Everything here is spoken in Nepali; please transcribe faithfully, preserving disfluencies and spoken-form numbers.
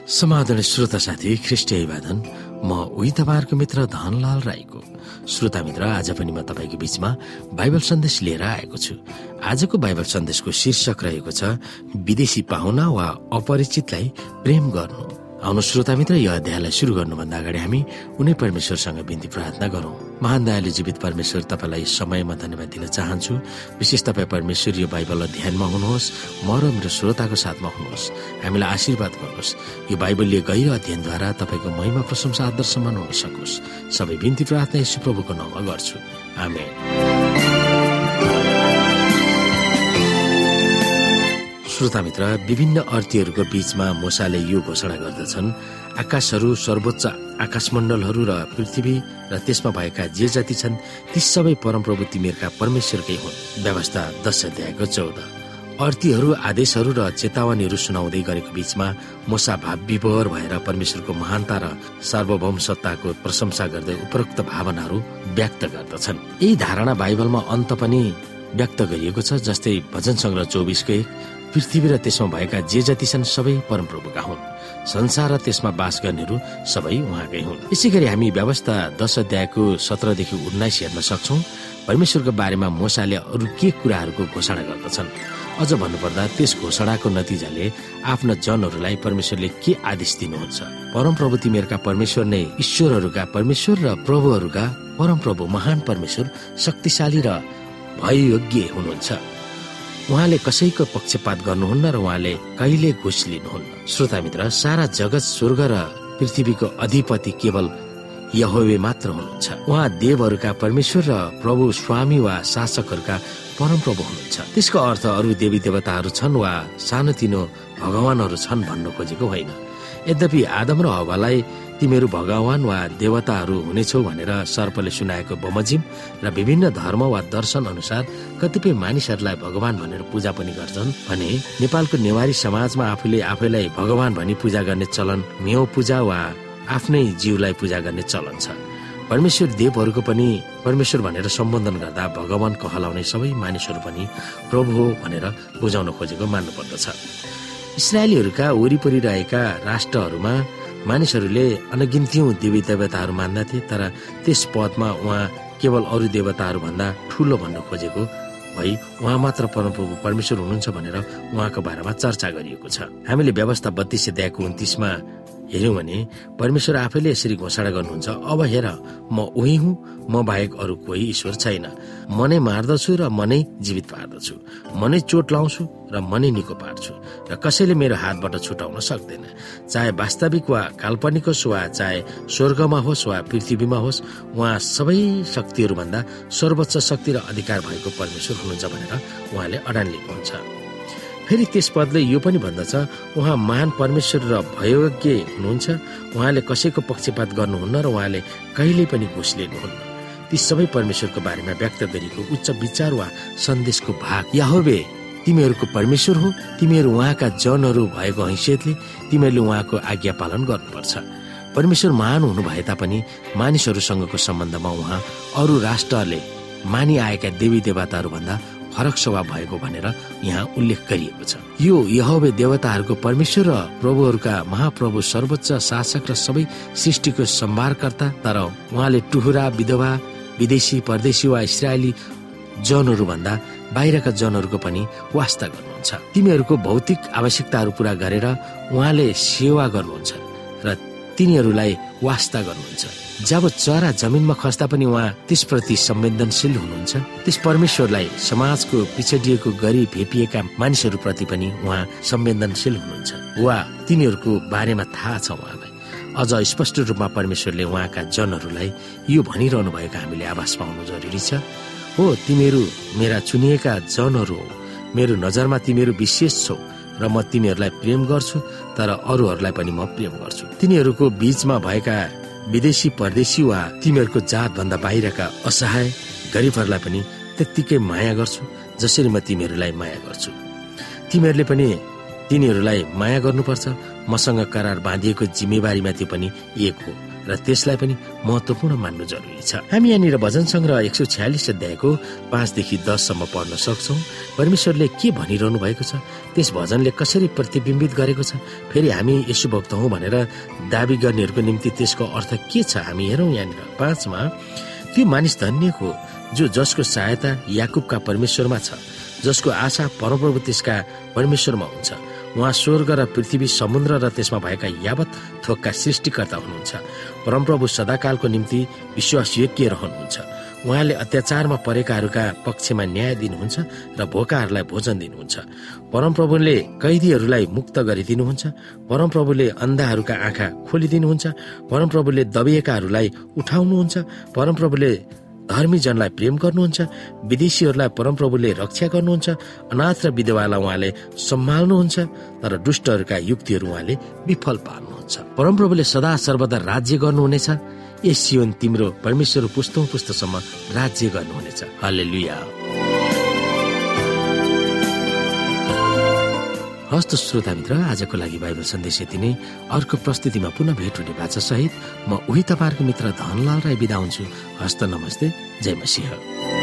समाधान श्रोता साथी ख्रिस्ट अभिवादन। म उही तपाईँहरूको मित्र धनलाल राईको। श्रोता मित्र, आज पनि म तपाईँको बीचमा बाइबल सन्देश लिएर आएको छु। आजको बाइबल सन्देशको शीर्षक रहेको छ विदेशी पाहुना वा अपरिचितलाई प्रेम गर्नु। आउनु श्रोता मित्र, यो अध्यायलाई सुरु गर्नुभन्दा अगाडि हामी उनी परमेश्वरसँग बिन्ती प्रार्थना गरौं। महान दयालु जीवित परमेश्वर, तपाईलाई समयमा धन्यवाद दिन चाहन्छु। विशेष तपाईँ परमेश्वर यो बाइबल अध्ययनमा हुनुहोस्, म र मेरो श्रोताको साथमा हुनुहोस्, हामीलाई आशीर्वाद गर्नुहोस्। यो बाइबलले गहिरो अध्ययनद्वारा तपाईको महिमा प्रशंसा आदर सम्मान हुन सकोस्। सबै बिन्ती प्रार्थना येशू प्रभुको नाममा गर्छु, आमेन। श्रोता मित्र, विभिन्न अर्थीहरूको बीचमा मूसाले यो घोषणा गर्दछन्, आकाशहरू, सर्वोच्च आकाशमण्डलहरू र पृथ्वी र त्यसमा भएका जे जति छन् ती सबै परमप्रभु तिमीहरूका परमेश्वरकै हुन्। व्यवस्था दश अध्यायको चौध। अर्थीहरू आदेशहरू र चेतावनीहरू सुनाउँदै गरेको बीचमा मूसा भाव विभोर भएर परमेश्वरको महानता र सार्वभौम सत्ताको प्रशंसा गर्दै उपरोक्त भावनाहरू व्यक्त गर्दछन्। यही धारणा बाइबलमा अन्त पनि व्यक्त गरिएको छ। जस्तै भजन सङ्ग्रह चौबिसको एक, पृथ्वी र त्यसमा भएका जे जति छन् सबै परमप्रभुका हुन्, संसार र त्यसमा बास गर्नेहरू सबै उहाँकै हुन्। यसै गरी हामी व्यवस्था दश अध्यायको सत्रदेखि उन्नाइस हेर्न सक्छौं। परमेश्वरको बारेमा मूसाले अरू के कुराहरूको घोषणा गर्दछन्। अझ भन्नुपर्दा त्यस घोषणाको नतिजाले आफ्ना जनहरूलाई परमेश्वरले के आदेश दिनुहुन्छ। परमप्रभु तिमीहरूका परमेश्वर नै ईश्वरहरूका परमेश्वर र प्रभुहरूका परमप्रभु, महान परमेश्वर, शक्तिशाली र भययोग्य हुनुहुन्छ। उहाँले कसैको पक्षपात गर्नुहुन्न र उहाँले कहिले घुस लिनुहुन्न। श्रोता मित्र, सारा जगत, स्वर्ग र पृथ्वीको अधिपति केवल यहोवे मात्र हुनुहुन्छ। उहाँ देवहरूका परमेश्वर र प्रभु, स्वामी वा शासकहरूका परमप्रभु हुनुहुन्छ। त्यसको अर्थ अरू देवी देवताहरू छन् वा सानोतिनो भगवानहरू छन् भन्न खोजेको होइन। यद्यपि आदम र हव्वालाई तिमीहरू भगवान वा देवताहरू हुनेछौ भनेर सर्पले सुनाएको बमोजिम र विभिन्न धर्म वा दर्शन अनुसार कतिपय मानिसहरूलाई भगवान भनेर पूजा पनि गर्छन् भने नेपालको नेवारी समाजमा आफूले आफैलाई भगवान भनी पूजा गर्ने चलन, मेउ पूजा वा आफ्नै जीवलाई पूजा गर्ने चलन छ। परमेश्वर देवहरूको पनि परमेश्वर भनेर सम्बोधन गर्दा भगवान कहलाउने सबै मानिसहरू पनि प्रभु हो भनेर बुझाउन खोजेको मान्नु पर्दछ। इस्राएलीहरूका वरिपरि रहेका राष्ट्रहरूमा मानिसहरूले अनगिन्त्यौं देवी देवताहरू मान्दथे, तर त्यस पदमा उहाँ केवल अरू देवताहरू भन्दा ठूलो भन्न खोजेको भई उहाँ मात्र परमप्रभु परमेश्वर हुनुहुन्छ भनेर उहाँको बारेमा चर्चा गरिएको छ। हामीले व्यवस्था बत्तीस अध्यायको उन्तीसमा हेर्यौं भने परमेश्वर आफैले यसरी घोषणा गर्नुहुन्छ, अब हेर, म उही हुँ, म बाहेक अरू कोही ईश्वर छैन। म नै मार्दछु र म नै जीवित पार्दछु, म नै चोट लाउँछु र म नै निको पार्छु र कसैले मेरो हातबाट छुटाउन सक्दैन। चाहे वास्तविक वा काल्पनिक होस् वा चाहे स्वर्गमा होस् वा पृथ्वीमा होस्, उहाँ सबै शक्तिहरूभन्दा सर्वोच्च शक्ति र अधिकार भएको परमेश्वर हुनुहुन्छ भनेर उहाँले अडान लिनुहुन्छ। फेरि त्यस पदले यो पनि भन्दछ, उहाँ महान परमेश्वर र भययोग्य हुनुहुन्छ। उहाँले कसैको पक्षपात गर्नुहुन्न र उहाँले कहिल्यै पनि घुस लिनुहुन्न। ती सबै परमेश्वरको बारेमा व्यक्त गरिएको उच्च विचार वा सन्देशको भाग, यहोवे तिमीहरूको परमेश्वर हो, तिमीहरू उहाँका जनहरू भएको हैसियतले तिमीहरूले उहाँको आज्ञा पालन गर्नुपर्छ। परमेश्वर महान हुनु भए तापनि मानिसहरूसँगको सम्बन्धमा उहाँ अरू राष्ट्रले मानिआएका देवी देवताहरू भन्दा फरक स्वभाव भएको भनेर यहाँ उल्लेख गरिएको छ। यो यहोवे देवताहरूको परमेश्वर र प्रभुहरूका महाप्रभु, सर्वोच्च शासक र सबै सृष्टिको सम्भारकर्ता, तर उहाँले टुहुरा, विधवा, विदेशी, परदेशी वा इस्राएली जनहरू भन्दा बाहिरका जनहरूको पनि वास्ता गर्नुहुन्छ। तिमीहरूको भौतिक आवश्यकताहरू पूरा गरेर उहाँले सेवा गर्नुहुन्छ र तिनीहरूलाई वास्ता गर्नुहुन्छ। जब चरा जमिनमा खस्दा पनि उहाँ त्यसप्रति संवेदनशील हुनुहुन्छ। त्यस परमेश्वरलाई समाजको पिछडिएको, गरीब, भेपिएका मानिसहरूप्रति पनि उहाँ संवेदनशील हुनुहुन्छ वा तिनीहरूको बारेमा थाहा छ उहाँलाई। अझ स्पष्ट रूपमा परमेश्वरले उहाँका जनहरूलाई यो भनिरहनु भएको हामीले आभास पाउनु जरुरी छ, हो तिमीहरू मेरा चुनिएका जनहरू हो, मेरो नजरमा तिमीहरू विशेष छौ र म तिमीहरूलाई प्रेम गर्छु, तर अरूहरूलाई पनि म प्रेम गर्छु। तिनीहरूको बीचमा भएका विदेशी, परदेशी वा तिमीहरूको जात भन्दा बाहिरका असहाय गरिबहरूलाई पनि त्यत्तिकै माया गर्छु जसरी म तिमीहरूलाई माया गर्छु। तिमीहरूले पनि तिनीहरूलाई माया गर्नुपर्छ। मसँग करार बाँधिएको जिम्मेवारीमा त्यो पनि एक हो र र त्यसलाई पनि महत्वपूर्ण मान्नु जरुरी छ। हामी यहाँनिर भजन संग्रह एक सौ छ्यालिस अध्यायको पाँचदेखि दससम्म पढ्न सक्छौ। परमेश्वरले के भनिरहनु भएको छ, त्यस भजनले कसरी प्रतिबिम्बित गरेको छ, फेरि हामी यसो भक्त हौ भनेर दावी गर्नेहरूको निम्ति त्यसको अर्थ के छ, हामी हेरौँ। यहाँनिर पाँचमा, त्यो मानिस धन्य हो जो जसको सहायता याकुबका परमेश्वरमा छ, जसको आशा परमप्रभु त्यसका परमेश्वरमा हुन्छ। उहाँ स्वर्ग र पृथ्वी, समुद्र र त्यसमा भएका यावत थोकका सृष्टिकर्ता हुनुहुन्छ। परमप्रभु सदाकालको निम्ति विश्वासयोग्य रहनुहुन्छ। उहाँले अत्याचारमा परेकाहरूका पक्षमा न्याय दिनुहुन्छ र भोकाहरूलाई भोजन दिनुहुन्छ। परमप्रभुले कैदीहरूलाई मुक्त गरिदिनुहुन्छ। परमप्रभुले अन्धाहरूका आँखा खोलिदिनुहुन्छ। परमप्रभुले दबिएकाहरूलाई उठाउनुहुन्छ। परमप्रभुले धर्मी जनलाई प्रेम गर्नुहुन्छ। विदेशीहरूलाई परमप्रभुले रक्षा गर्नुहुन्छ। अनाथ र विधवालाई उहाँले सम्हाल्नुहुन्छ, तर दुष्टहरूका युक्तिहरू उहाँले विफल पार्नुहुन्छ। परमप्रभुले सदा सर्वदा राज्य गर्नुहुनेछ। यस सियोन तिम्रो परमेश्वर पुस्तौं पुस्तसम्म राज्य गर्नुहुनेछ। हालेलुया। हस्त श्रोता मित्र, आजको लागि बाइबल सन्देश यति नै। अर्को प्रस्तुतिमा पुनः भेट हुने बाचा सहित म उही तपाईहरुको मित्र धनलाल राई बिदा हुन्छु। हस्त नमस्ते, जय मसीह।